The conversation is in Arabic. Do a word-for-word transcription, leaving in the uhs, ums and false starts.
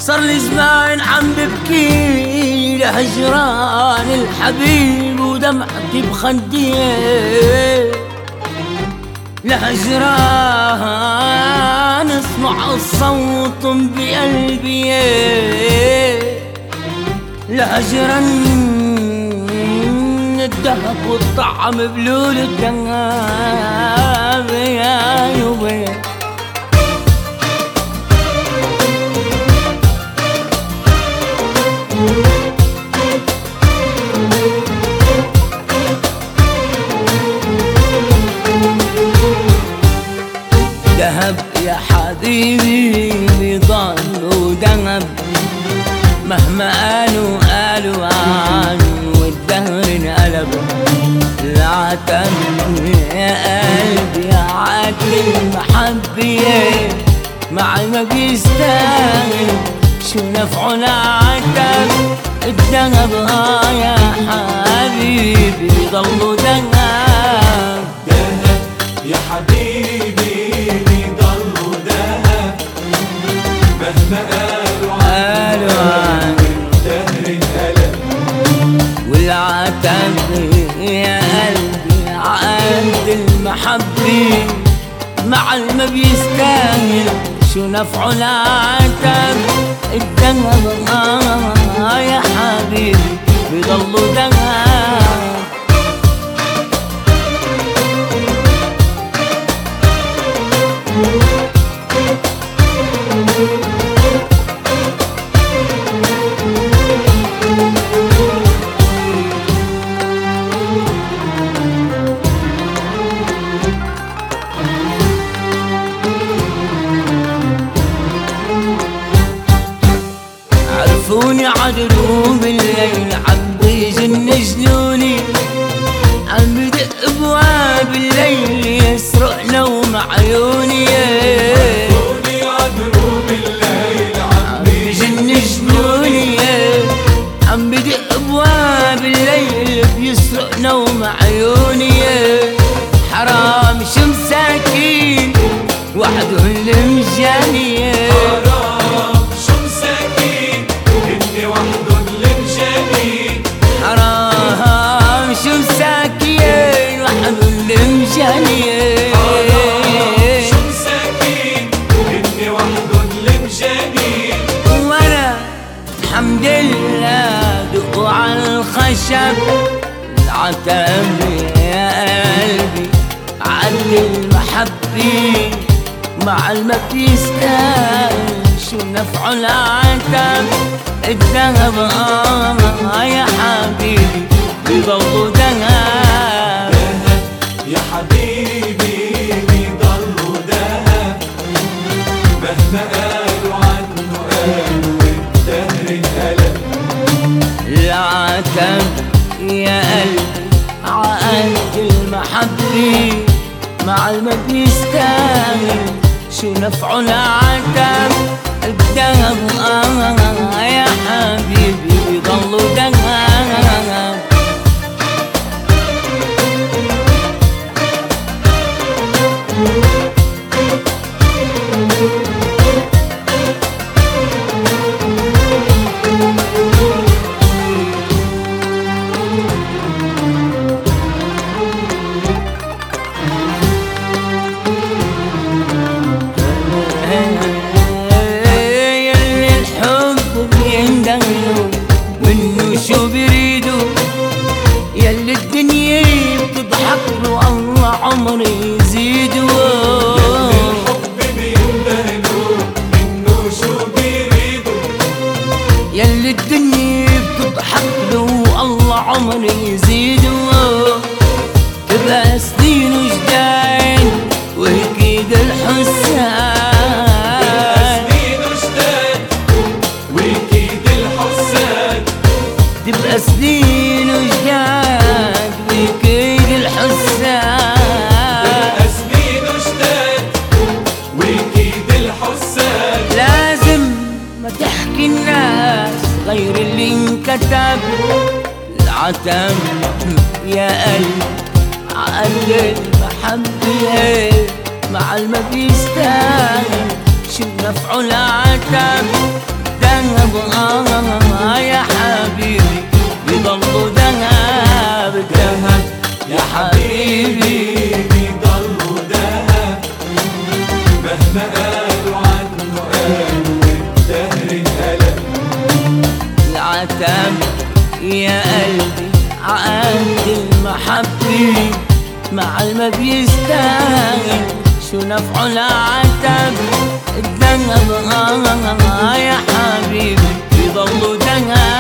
صار لي زمان عم ببكي لهجران الحبيب ودمعتي بخدي، لهجران اسمع الصوت بقلبي، لهجران الذهب والطعم بلول الذهب يا يوبي. ذهب يا حبيبي بيضل ذهب، مهما قالوا قالوا عنه والدهر انقلب. العتب يا قلبي عاد المحبة مع ما بيستاهل، شو نفعه العتب الذهب ها يا حبيبي بيضل ذهب. ذهب يا حبيبي بيضل ذهب، مهما قالوا قالوا عنه الدهر انقلب. والعتب يا قلبي عند المحبة مع ما بيستاهل، شو نفعه العتب الذهب آه يا حبيبي بيضل ذهب. عرفوني عدلوا بالليل عم بيجن جنوني، عم بدق ابواب الليل يسرق نوم عيوني. عرفوني عدلوا بالليل عم بيجن جنوني، عم بدق ابواب الليل بيسرق نوم عيوني. حرام شو مساكين وحده اللي مجاني، حرام شو مساكين هن وحدن اللي مجانين. حرام شو مساكين وحده اللي مجاني. حرام شو مساكين هن وحدن اللي مجانين. وانا الحمد لله دقوا على الخشب العتب يا قلبي عد المحبة مع ما بيستاهل، شو نفعه العتب الذهب آه يا حبيبي بيضل ذهب. ذهب يا حبيبي بيضل ذهب، مهما قالوا عنه قالوا والدهر انقلب. العتب يا قلبي عقد المحبة مع ما بيستاهل، شو نفعه العتب الذهب آه يا حبيبي بيضل ذهب. يلي الحب بيندهلوا منه شو بيريدوا، يلي الدنيا بتضحك له الله عمري يزيدوا. الحب بيندهلوا منه شو بيريدوا، يلي الدنيا بتضحك له الله عمري يزيدوا. تبقى سنين وجدان وهيك الحسان، سنين وجدان وكيد الحسان. تبقى سنين وجدان وكيد الحسان. سنين وجدان وكيد الحسان. لازم ما تحكي الناس غير اللي انكتب. العتب يا قلبي عقد المحبة مع ما بيستاهل، شو نفعه العتب مهما قالوا عنه قالوا والدهر انقلب. العتاب يا قلبي عقد المحبة مع الما بيستاهل، شو نفعه العتاب؟ الذهب آه يا حبيبي بيضلوا ذهب.